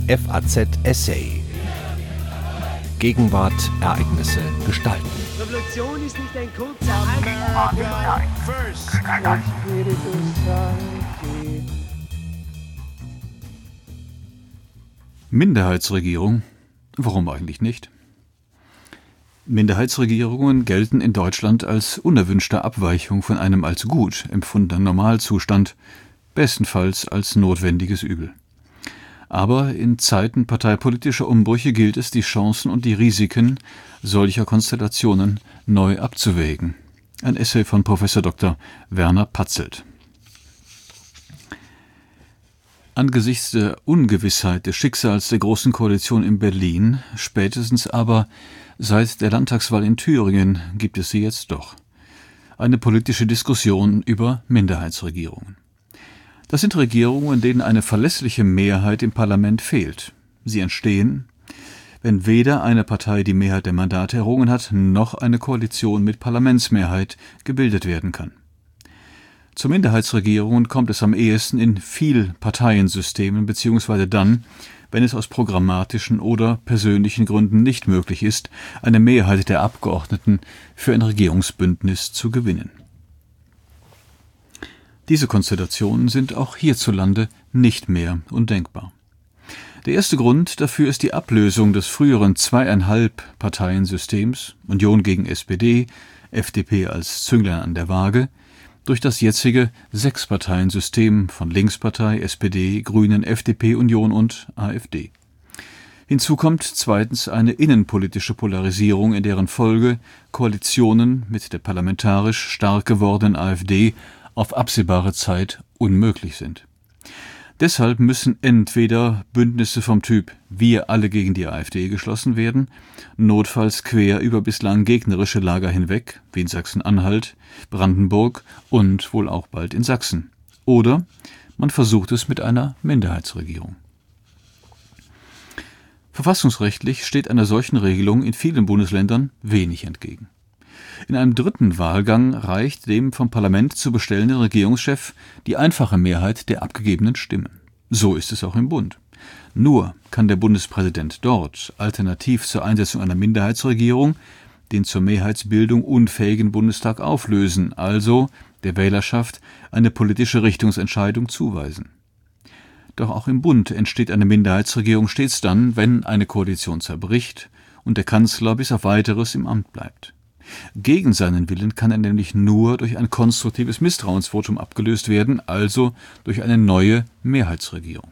FAZ Essay. Gegenwart, Ereignisse, Gestalten. Revolution ist nicht ein kurzer Minderheitsregierung? Warum eigentlich nicht? Minderheitsregierungen gelten in Deutschland als unerwünschte Abweichung von einem als gut empfundenen Normalzustand, bestenfalls als notwendiges Übel. Aber in Zeiten parteipolitischer Umbrüche gilt es, die Chancen und die Risiken solcher Konstellationen neu abzuwägen. Ein Essay von Prof. Dr. Werner Patzelt. Angesichts der Ungewissheit des Schicksals der Großen Koalition in Berlin, spätestens aber seit der Landtagswahl in Thüringen, gibt es sie jetzt doch. Eine politische Diskussion über Minderheitsregierungen. Das sind Regierungen, in denen eine verlässliche Mehrheit im Parlament fehlt. Sie entstehen, wenn weder eine Partei die Mehrheit der Mandate errungen hat, noch eine Koalition mit Parlamentsmehrheit gebildet werden kann. Zu Minderheitsregierungen kommt es am ehesten in Vielparteiensystemen beziehungsweise dann, wenn es aus programmatischen oder persönlichen Gründen nicht möglich ist, eine Mehrheit der Abgeordneten für ein Regierungsbündnis zu gewinnen. Diese Konstellationen sind auch hierzulande nicht mehr undenkbar. Der erste Grund dafür ist die Ablösung des früheren 2,5-Parteien-Systems, Union gegen SPD, FDP als Zünglein an der Waage, durch das jetzige 6-Parteien-System von Linkspartei, SPD, Grünen, FDP, Union und AfD. Hinzu kommt zweitens eine innenpolitische Polarisierung, in deren Folge Koalitionen mit der parlamentarisch stark gewordenen AfD auf absehbare Zeit unmöglich sind. Deshalb müssen entweder Bündnisse vom Typ Wir alle gegen die AfD geschlossen werden, notfalls quer über bislang gegnerische Lager hinweg, wie in Sachsen-Anhalt, Brandenburg und wohl auch bald in Sachsen. Oder man versucht es mit einer Minderheitsregierung. Verfassungsrechtlich steht einer solchen Regelung in vielen Bundesländern wenig entgegen. In einem dritten Wahlgang reicht dem vom Parlament zu bestellenden Regierungschef die einfache Mehrheit der abgegebenen Stimmen. So ist es auch im Bund. Nur kann der Bundespräsident dort, alternativ zur Einsetzung einer Minderheitsregierung, den zur Mehrheitsbildung unfähigen Bundestag auflösen, also der Wählerschaft eine politische Richtungsentscheidung zuweisen. Doch auch im Bund entsteht eine Minderheitsregierung stets dann, wenn eine Koalition zerbricht und der Kanzler bis auf Weiteres im Amt bleibt. Gegen seinen Willen kann er nämlich nur durch ein konstruktives Misstrauensvotum abgelöst werden, also durch eine neue Mehrheitsregierung.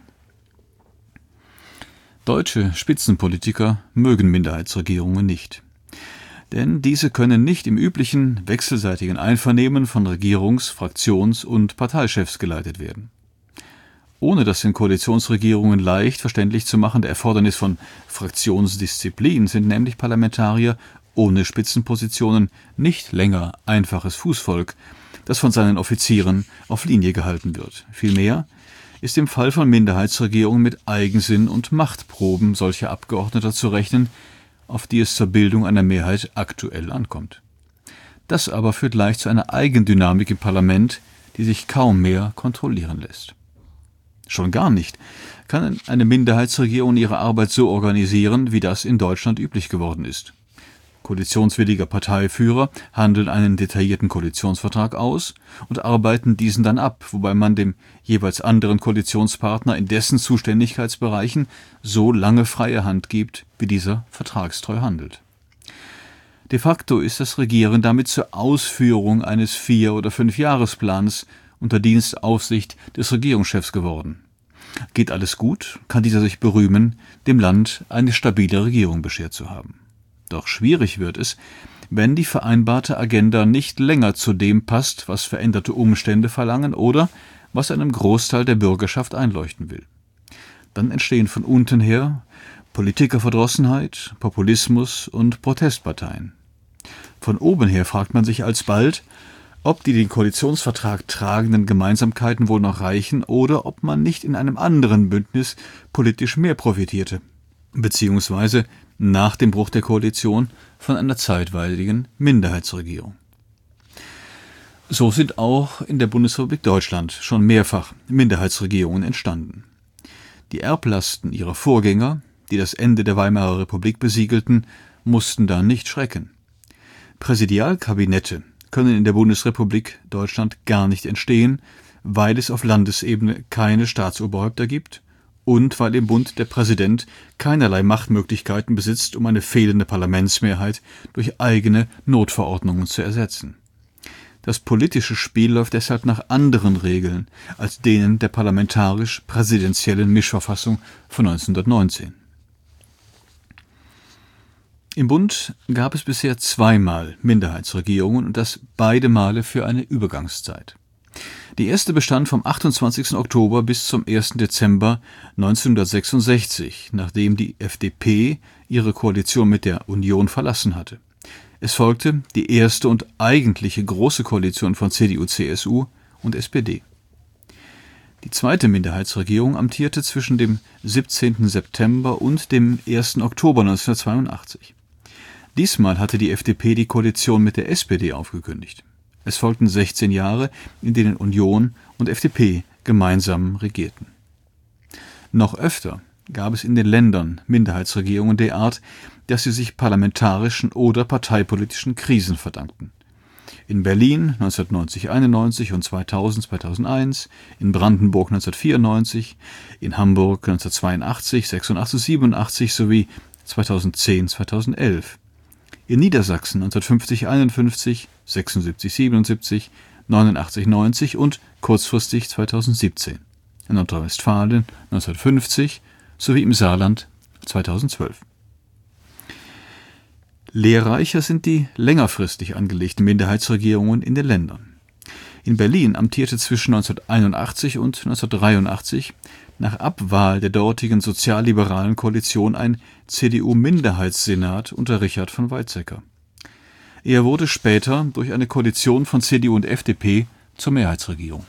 Deutsche Spitzenpolitiker mögen Minderheitsregierungen nicht. Denn diese können nicht im üblichen wechselseitigen Einvernehmen von Regierungs-, Fraktions- und Parteichefs geleitet werden. Ohne das in Koalitionsregierungen leicht verständlich zu machende Erfordernis von Fraktionsdisziplin sind nämlich Parlamentarier ohne Spitzenpositionen nicht länger einfaches Fußvolk, das von seinen Offizieren auf Linie gehalten wird. Vielmehr ist im Fall von Minderheitsregierungen mit Eigensinn und Machtproben solcher Abgeordneter zu rechnen, auf die es zur Bildung einer Mehrheit aktuell ankommt. Das aber führt leicht zu einer Eigendynamik im Parlament, die sich kaum mehr kontrollieren lässt. Schon gar nicht kann eine Minderheitsregierung ihre Arbeit so organisieren, wie das in Deutschland üblich geworden ist. Koalitionswilliger Parteiführer handeln einen detaillierten Koalitionsvertrag aus und arbeiten diesen dann ab, wobei man dem jeweils anderen Koalitionspartner in dessen Zuständigkeitsbereichen so lange freie Hand gibt, wie dieser vertragstreu handelt. De facto ist das Regieren damit zur Ausführung eines 4- oder 5-Jahresplans unter Dienstaufsicht des Regierungschefs geworden. Geht alles gut, kann dieser sich berühmen, dem Land eine stabile Regierung beschert zu haben. Doch schwierig wird es, wenn die vereinbarte Agenda nicht länger zu dem passt, was veränderte Umstände verlangen oder was einem Großteil der Bürgerschaft einleuchten will. Dann entstehen von unten her Politikerverdrossenheit, Populismus und Protestparteien. Von oben her fragt man sich alsbald, ob die den Koalitionsvertrag tragenden Gemeinsamkeiten wohl noch reichen oder ob man nicht in einem anderen Bündnis politisch mehr profitierte, beziehungsweise nach dem Bruch der Koalition von einer zeitweiligen Minderheitsregierung. So sind auch in der Bundesrepublik Deutschland schon mehrfach Minderheitsregierungen entstanden. Die Erblasten ihrer Vorgänger, die das Ende der Weimarer Republik besiegelten, mussten da nicht schrecken. Präsidialkabinette können in der Bundesrepublik Deutschland gar nicht entstehen, weil es auf Landesebene keine Staatsoberhäupter gibt und weil im Bund der Präsident keinerlei Machtmöglichkeiten besitzt, um eine fehlende Parlamentsmehrheit durch eigene Notverordnungen zu ersetzen. Das politische Spiel läuft deshalb nach anderen Regeln als denen der parlamentarisch-präsidentiellen Mischverfassung von 1919. Im Bund gab es bisher zweimal Minderheitsregierungen und das beide Male für eine Übergangszeit. Die erste bestand vom 28. Oktober bis zum 1. Dezember 1966, nachdem die FDP ihre Koalition mit der Union verlassen hatte. Es folgte die erste und eigentliche große Koalition von CDU, CSU und SPD. Die zweite Minderheitsregierung amtierte zwischen dem 17. September und dem 1. Oktober 1982. Diesmal hatte die FDP die Koalition mit der SPD aufgekündigt. Es folgten 16 Jahre, in denen Union und FDP gemeinsam regierten. Noch öfter gab es in den Ländern Minderheitsregierungen der Art, dass sie sich parlamentarischen oder parteipolitischen Krisen verdankten. In Berlin 1990-91 und 2000-2001, in Brandenburg 1994, in Hamburg 1982, 86-87 sowie 2010-2011. In Niedersachsen 1950-51, 76-77, 89-90 und kurzfristig 2017. In Nordrhein-Westfalen 1950 sowie im Saarland 2012. Lehrreicher sind die längerfristig angelegten Minderheitsregierungen in den Ländern. In Berlin amtierte zwischen 1981 und 1983 nach Abwahl der dortigen sozialliberalen Koalition ein CDU-Minderheitssenat unter Richard von Weizsäcker. Er wurde später durch eine Koalition von CDU und FDP zur Mehrheitsregierung.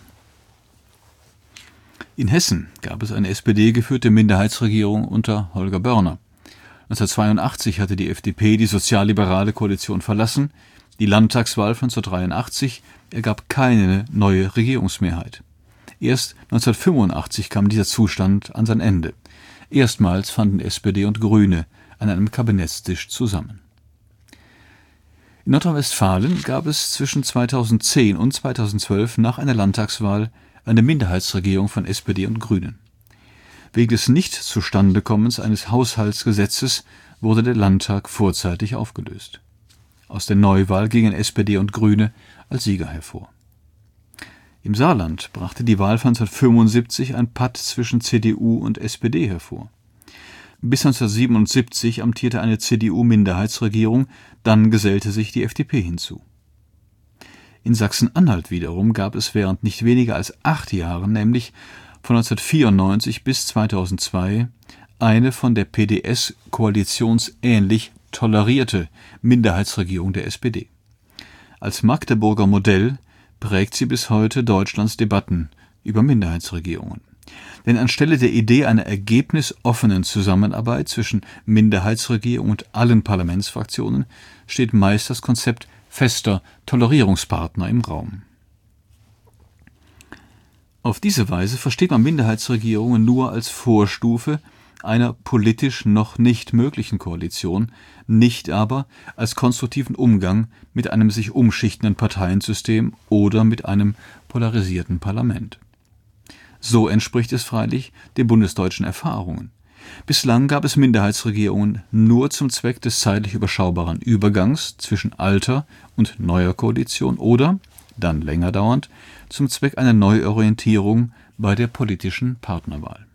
In Hessen gab es eine SPD-geführte Minderheitsregierung unter Holger Börner. 1982 hatte die FDP die sozialliberale Koalition verlassen. Die Landtagswahl von 1983 ergab keine neue Regierungsmehrheit. Erst 1985 kam dieser Zustand an sein Ende. Erstmals fanden SPD und Grüne an einem Kabinettstisch zusammen. In Nordrhein-Westfalen gab es zwischen 2010 und 2012 nach einer Landtagswahl eine Minderheitsregierung von SPD und Grünen. Wegen des Nicht-Zustandekommens eines Haushaltsgesetzes wurde der Landtag vorzeitig aufgelöst. Aus der Neuwahl gingen SPD und Grüne als Sieger hervor. Im Saarland brachte die Wahl von 1975 ein Patt zwischen CDU und SPD hervor. Bis 1977 amtierte eine CDU-Minderheitsregierung, dann gesellte sich die FDP hinzu. In Sachsen-Anhalt wiederum gab es während nicht weniger als 8 Jahren, nämlich von 1994 bis 2002, eine von der PDS koalitionsähnlich tolerierte Minderheitsregierung der SPD. Als Magdeburger Modell prägt sie bis heute Deutschlands Debatten über Minderheitsregierungen. Denn anstelle der Idee einer ergebnisoffenen Zusammenarbeit zwischen Minderheitsregierung und allen Parlamentsfraktionen steht meist das Konzept fester Tolerierungspartner im Raum. Auf diese Weise versteht man Minderheitsregierungen nur als Vorstufe einer politisch noch nicht möglichen Koalition, nicht aber als konstruktiven Umgang mit einem sich umschichtenden Parteiensystem oder mit einem polarisierten Parlament. So entspricht es freilich den bundesdeutschen Erfahrungen. Bislang gab es Minderheitsregierungen nur zum Zweck des zeitlich überschaubaren Übergangs zwischen alter und neuer Koalition oder, dann länger dauernd, zum Zweck einer Neuorientierung bei der politischen Partnerwahl.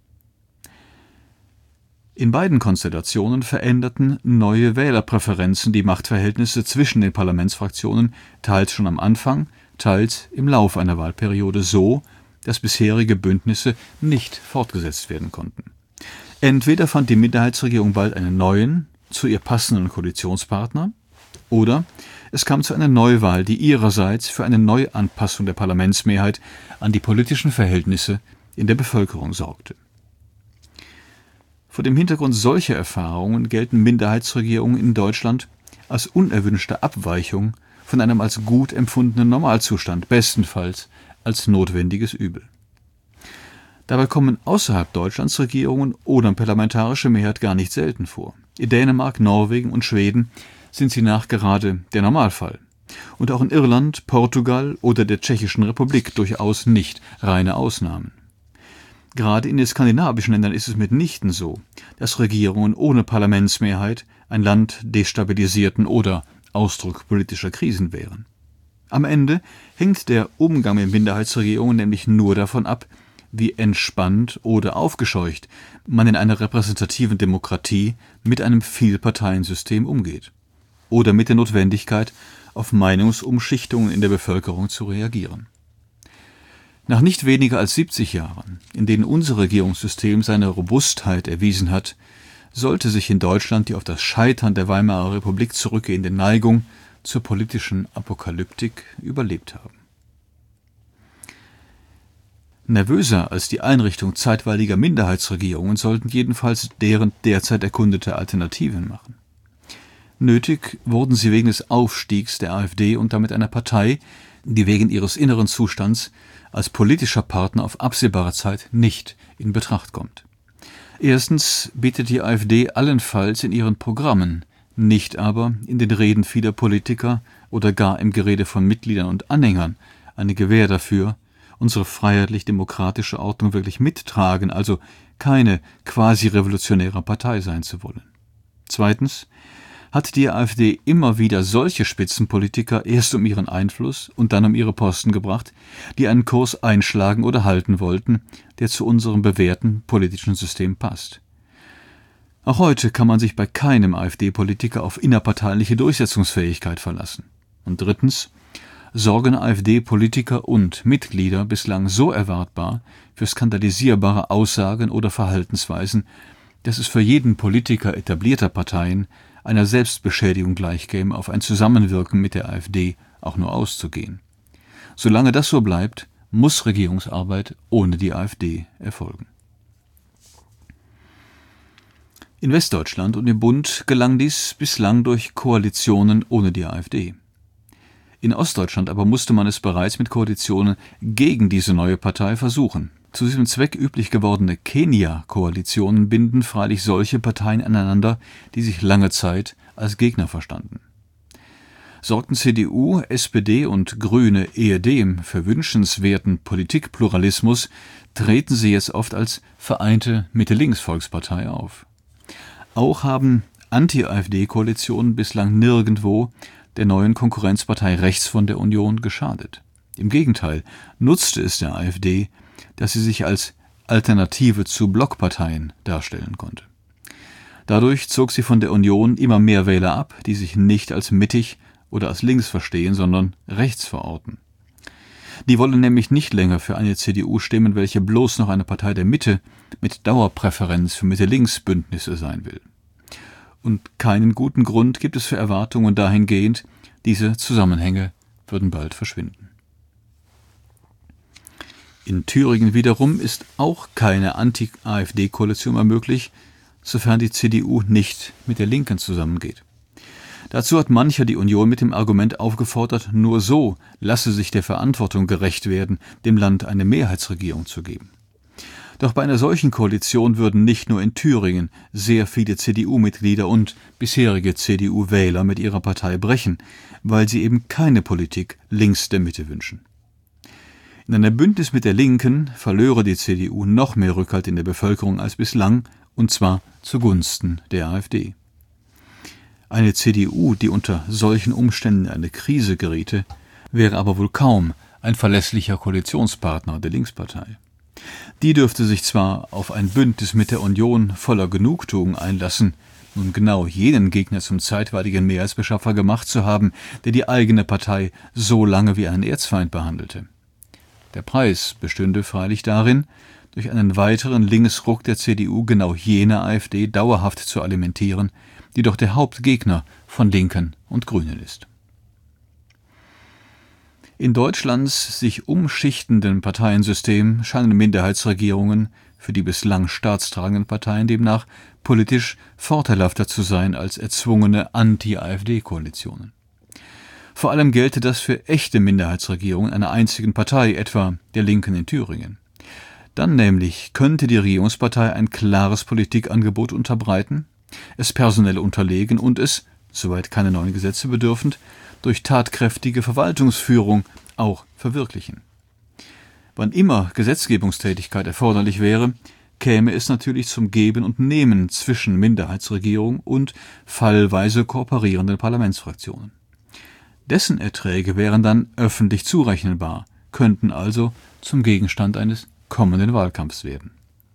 In beiden Konstellationen veränderten neue Wählerpräferenzen die Machtverhältnisse zwischen den Parlamentsfraktionen teils schon am Anfang, teils im Lauf einer Wahlperiode so, dass bisherige Bündnisse nicht fortgesetzt werden konnten. Entweder fand die Minderheitsregierung bald einen neuen, zu ihr passenden Koalitionspartner, oder es kam zu einer Neuwahl, die ihrerseits für eine Neuanpassung der Parlamentsmehrheit an die politischen Verhältnisse in der Bevölkerung sorgte. Vor dem Hintergrund solcher Erfahrungen gelten Minderheitsregierungen in Deutschland als unerwünschte Abweichung von einem als gut empfundenen Normalzustand, bestenfalls als notwendiges Übel. Dabei kommen außerhalb Deutschlands Regierungen ohne parlamentarische Mehrheit gar nicht selten vor. In Dänemark, Norwegen und Schweden sind sie nachgerade der Normalfall. Und auch in Irland, Portugal oder der Tschechischen Republik durchaus nicht reine Ausnahmen. Gerade in den skandinavischen Ländern ist es mitnichten so, dass Regierungen ohne Parlamentsmehrheit ein Land destabilisierten oder Ausdruck politischer Krisen wären. Am Ende hängt der Umgang mit Minderheitsregierungen nämlich nur davon ab, wie entspannt oder aufgescheucht man in einer repräsentativen Demokratie mit einem Vielparteiensystem umgeht. Oder mit der Notwendigkeit, auf Meinungsumschichtungen in der Bevölkerung zu reagieren. Nach nicht weniger als 70 Jahren, in denen unser Regierungssystem seine Robustheit erwiesen hat, sollte sich in Deutschland die auf das Scheitern der Weimarer Republik zurückgehende Neigung zur politischen Apokalyptik überlebt haben. Nervöser als die Einrichtung zeitweiliger Minderheitsregierungen sollten jedenfalls deren derzeit erkundete Alternativen machen. Nötig wurden sie wegen des Aufstiegs der AfD und damit einer Partei, die wegen ihres inneren Zustands als politischer Partner auf absehbare Zeit nicht in Betracht kommt. Erstens bietet die AfD allenfalls in ihren Programmen, nicht aber in den Reden vieler Politiker oder gar im Gerede von Mitgliedern und Anhängern eine Gewähr dafür, unsere freiheitlich-demokratische Ordnung wirklich mittragen, also keine quasi-revolutionäre Partei sein zu wollen. Zweitens hat die AfD immer wieder solche Spitzenpolitiker erst um ihren Einfluss und dann um ihre Posten gebracht, die einen Kurs einschlagen oder halten wollten, der zu unserem bewährten politischen System passt. Auch heute kann man sich bei keinem AfD-Politiker auf innerparteiliche Durchsetzungsfähigkeit verlassen. Und drittens sorgen AfD-Politiker und Mitglieder bislang so erwartbar für skandalisierbare Aussagen oder Verhaltensweisen, dass es für jeden Politiker etablierter Parteien einer Selbstbeschädigung gleichkäme, auf ein Zusammenwirken mit der AfD auch nur auszugehen. Solange das so bleibt, muss Regierungsarbeit ohne die AfD erfolgen. In Westdeutschland und im Bund gelang dies bislang durch Koalitionen ohne die AfD. In Ostdeutschland aber musste man es bereits mit Koalitionen gegen diese neue Partei versuchen. Zu diesem Zweck üblich gewordene Kenia-Koalitionen binden freilich solche Parteien aneinander, die sich lange Zeit als Gegner verstanden. Sorgten CDU, SPD und Grüne ehedem für wünschenswerten Politikpluralismus, treten sie jetzt oft als vereinte Mitte-Links-Volkspartei auf. Auch haben Anti-AfD-Koalitionen bislang nirgendwo der neuen Konkurrenzpartei rechts von der Union geschadet. Im Gegenteil nutzte es der AfD, dass sie sich als Alternative zu Blockparteien darstellen konnte. Dadurch zog sie von der Union immer mehr Wähler ab, die sich nicht als mittig oder als links verstehen, sondern rechts verorten. Die wollen nämlich nicht länger für eine CDU stimmen, welche bloß noch eine Partei der Mitte mit Dauerpräferenz für Mitte-Links-Bündnisse sein will. Und keinen guten Grund gibt es für Erwartungen dahingehend, diese Zusammenhänge würden bald verschwinden. In Thüringen wiederum ist auch keine Anti-AfD-Koalition mehr möglich, sofern die CDU nicht mit der Linken zusammengeht. Dazu hat mancher die Union mit dem Argument aufgefordert, nur so lasse sich der Verantwortung gerecht werden, dem Land eine Mehrheitsregierung zu geben. Doch bei einer solchen Koalition würden nicht nur in Thüringen sehr viele CDU-Mitglieder und bisherige CDU-Wähler mit ihrer Partei brechen, weil sie eben keine Politik links der Mitte wünschen. In einem Bündnis mit der Linken verlöre die CDU noch mehr Rückhalt in der Bevölkerung als bislang, und zwar zugunsten der AfD. Eine CDU, die unter solchen Umständen in eine Krise geriete, wäre aber wohl kaum ein verlässlicher Koalitionspartner der Linkspartei. Die dürfte sich zwar auf ein Bündnis mit der Union voller Genugtuung einlassen, nun genau jenen Gegner zum zeitweiligen Mehrheitsbeschaffer gemacht zu haben, der die eigene Partei so lange wie einen Erzfeind behandelte. Der Preis bestünde freilich darin, durch einen weiteren Linksruck der CDU genau jene AfD dauerhaft zu alimentieren, die doch der Hauptgegner von Linken und Grünen ist. In Deutschlands sich umschichtenden Parteiensystem scheinen Minderheitsregierungen für die bislang staatstragenden Parteien demnach politisch vorteilhafter zu sein als erzwungene Anti-AfD-Koalitionen. Vor allem gelte das für echte Minderheitsregierungen einer einzigen Partei, etwa der Linken in Thüringen. Dann nämlich könnte die Regierungspartei ein klares Politikangebot unterbreiten, es personell unterlegen und es, soweit keine neuen Gesetze bedürfend, durch tatkräftige Verwaltungsführung auch verwirklichen. Wann immer Gesetzgebungstätigkeit erforderlich wäre, käme es natürlich zum Geben und Nehmen zwischen Minderheitsregierung und fallweise kooperierenden Parlamentsfraktionen. Dessen Erträge wären dann öffentlich zurechnbar, könnten also zum Gegenstand eines kommenden Wahlkampfs werden.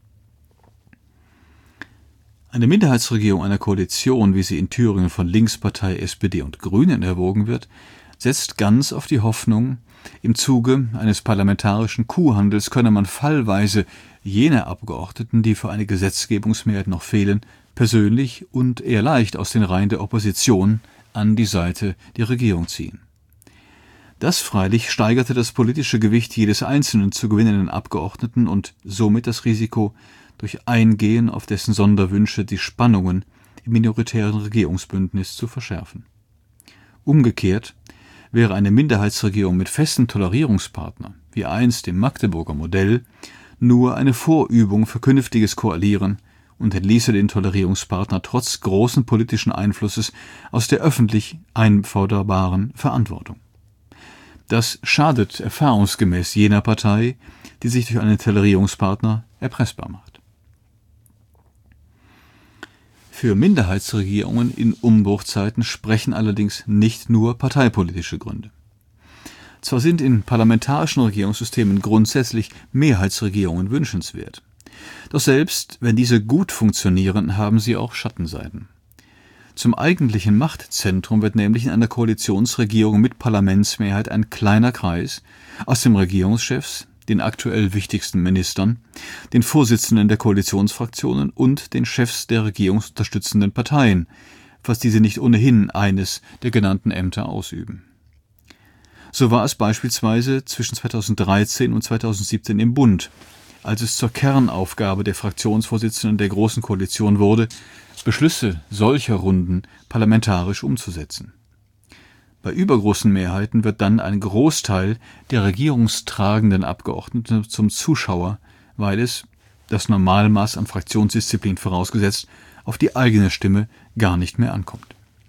Eine Minderheitsregierung einer Koalition, wie sie in Thüringen von Linkspartei, SPD und Grünen erwogen wird, setzt ganz auf die Hoffnung, im Zuge eines parlamentarischen Kuhhandels könne man fallweise jene Abgeordneten, die für eine Gesetzgebungsmehrheit noch fehlen, persönlich und eher leicht aus den Reihen der Opposition an die Seite der Regierung ziehen. Das freilich steigerte das politische Gewicht jedes einzelnen zu gewinnenden Abgeordneten und somit das Risiko, durch Eingehen auf dessen Sonderwünsche die Spannungen im minoritären Regierungsbündnis zu verschärfen. Umgekehrt wäre eine Minderheitsregierung mit festen Tolerierungspartnern, wie einst im Magdeburger Modell, nur eine Vorübung für künftiges Koalieren und entließe den Tolerierungspartner trotz großen politischen Einflusses aus der öffentlich einforderbaren Verantwortung. Das schadet erfahrungsgemäß jener Partei, die sich durch einen Tolerierungspartner erpressbar macht. Für Minderheitsregierungen in Umbruchzeiten sprechen allerdings nicht nur parteipolitische Gründe. Zwar sind in parlamentarischen Regierungssystemen grundsätzlich Mehrheitsregierungen wünschenswert, doch selbst wenn diese gut funktionieren, haben sie auch Schattenseiten. Zum eigentlichen Machtzentrum wird nämlich in einer Koalitionsregierung mit Parlamentsmehrheit ein kleiner Kreis aus den Regierungschefs, den aktuell wichtigsten Ministern, den Vorsitzenden der Koalitionsfraktionen und den Chefs der regierungsunterstützenden Parteien, falls diese nicht ohnehin eines der genannten Ämter ausüben. So war es beispielsweise zwischen 2013 und 2017 im Bund, als es zur Kernaufgabe der Fraktionsvorsitzenden der Großen Koalition wurde, Beschlüsse solcher Runden parlamentarisch umzusetzen. Bei übergroßen Mehrheiten wird dann ein Großteil der regierungstragenden Abgeordneten zum Zuschauer, weil es, das Normalmaß an Fraktionsdisziplin vorausgesetzt, auf die eigene Stimme gar nicht mehr ankommt.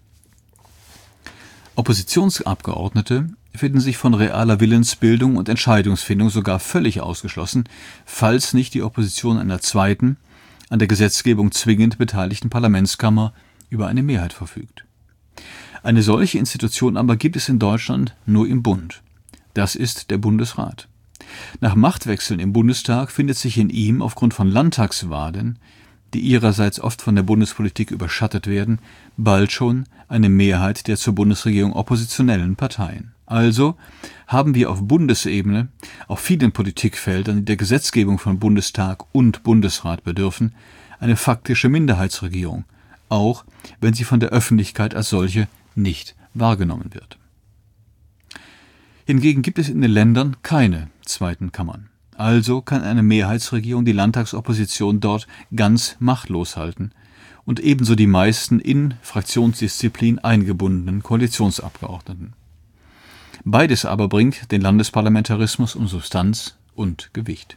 Oppositionsabgeordnete finden sich von realer Willensbildung und Entscheidungsfindung sogar völlig ausgeschlossen, falls nicht die Opposition einer zweiten, an der Gesetzgebung zwingend beteiligten Parlamentskammer über eine Mehrheit verfügt. Eine solche Institution aber gibt es in Deutschland nur im Bund. Das ist der Bundesrat. Nach Machtwechseln im Bundestag findet sich in ihm aufgrund von Landtagswahlen, die ihrerseits oft von der Bundespolitik überschattet werden, bald schon eine Mehrheit der zur Bundesregierung oppositionellen Parteien. Also haben wir auf Bundesebene, auf vielen Politikfeldern, die der Gesetzgebung von Bundestag und Bundesrat bedürfen, eine faktische Minderheitsregierung, auch wenn sie von der Öffentlichkeit als solche nicht wahrgenommen wird. Hingegen gibt es in den Ländern keine zweiten Kammern. Also kann eine Mehrheitsregierung die Landtagsopposition dort ganz machtlos halten und ebenso die meisten in Fraktionsdisziplin eingebundenen Koalitionsabgeordneten. Beides aber bringt den Landesparlamentarismus um Substanz und Gewicht.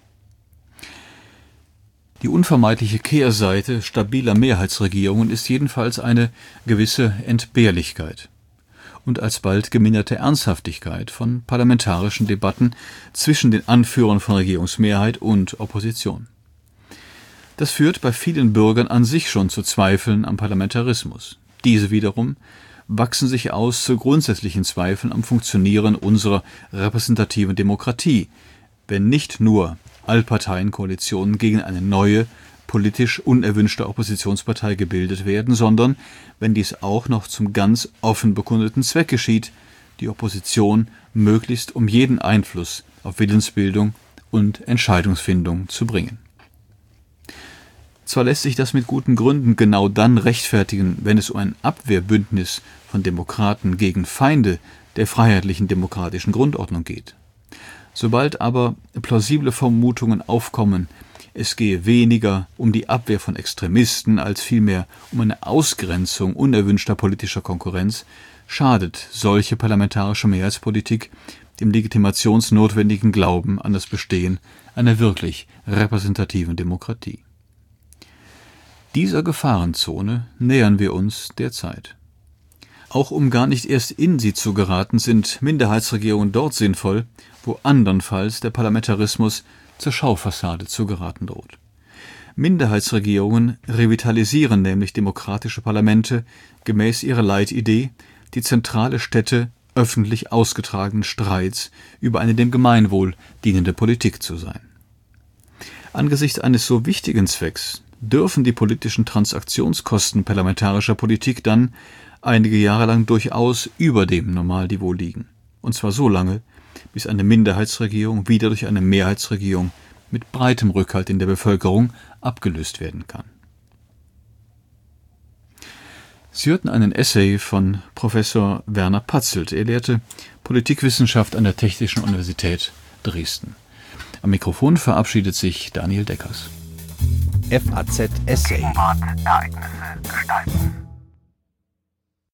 Die unvermeidliche Kehrseite stabiler Mehrheitsregierungen ist jedenfalls eine gewisse Entbehrlichkeit und alsbald geminderte Ernsthaftigkeit von parlamentarischen Debatten zwischen den Anführern von Regierungsmehrheit und Opposition. Das führt bei vielen Bürgern an sich schon zu Zweifeln am Parlamentarismus. Diese wiederum wachsen sich aus zu grundsätzlichen Zweifeln am Funktionieren unserer repräsentativen Demokratie, wenn nicht nur Allparteienkoalitionen gegen eine neue, politisch unerwünschte Oppositionspartei gebildet werden, sondern wenn dies auch noch zum ganz offen bekundeten Zweck geschieht, die Opposition möglichst um jeden Einfluss auf Willensbildung und Entscheidungsfindung zu bringen. Zwar lässt sich das mit guten Gründen genau dann rechtfertigen, wenn es um ein Abwehrbündnis von Demokraten gegen Feinde der freiheitlichen demokratischen Grundordnung geht. Sobald aber plausible Vermutungen aufkommen, es gehe weniger um die Abwehr von Extremisten als vielmehr um eine Ausgrenzung unerwünschter politischer Konkurrenz, schadet solche parlamentarische Mehrheitspolitik dem legitimationsnotwendigen Glauben an das Bestehen einer wirklich repräsentativen Demokratie. Dieser Gefahrenzone nähern wir uns derzeit. Auch um gar nicht erst in sie zu geraten, sind Minderheitsregierungen dort sinnvoll, wo andernfalls der Parlamentarismus zur Schaufassade zu geraten droht. Minderheitsregierungen revitalisieren nämlich demokratische Parlamente gemäß ihrer Leitidee, die zentrale Stätte öffentlich ausgetragenen Streits über eine dem Gemeinwohl dienende Politik zu sein. Angesichts eines so wichtigen Zwecks dürfen die politischen Transaktionskosten parlamentarischer Politik dann einige Jahre lang durchaus über dem Normalniveau liegen. Und zwar so lange, bis eine Minderheitsregierung wieder durch eine Mehrheitsregierung mit breitem Rückhalt in der Bevölkerung abgelöst werden kann. Sie hörten einen Essay von Professor Werner Patzelt. Er lehrte Politikwissenschaft an der Technischen Universität Dresden. Am Mikrofon verabschiedet sich Daniel Deckers. FAZ Essay. Ereignisse gestalten.